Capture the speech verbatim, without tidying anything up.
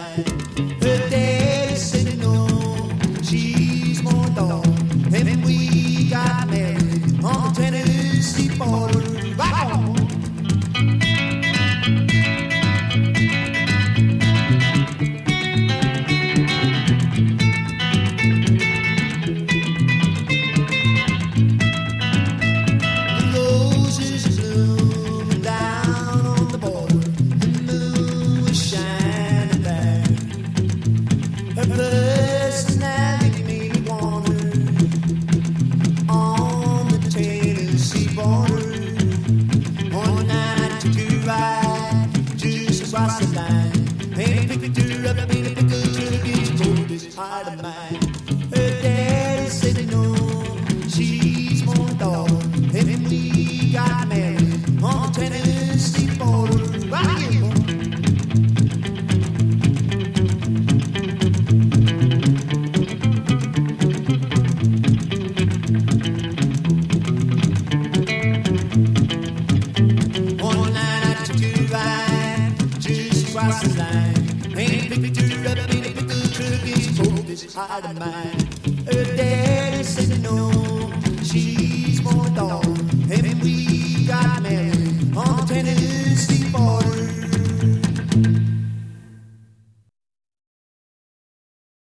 line. Her daddy said no, she's more dog. And we got married on the Tennessee border. Rock on! Heart of mine. Her daddy said no, she's more dog. And we got married on the Tennessee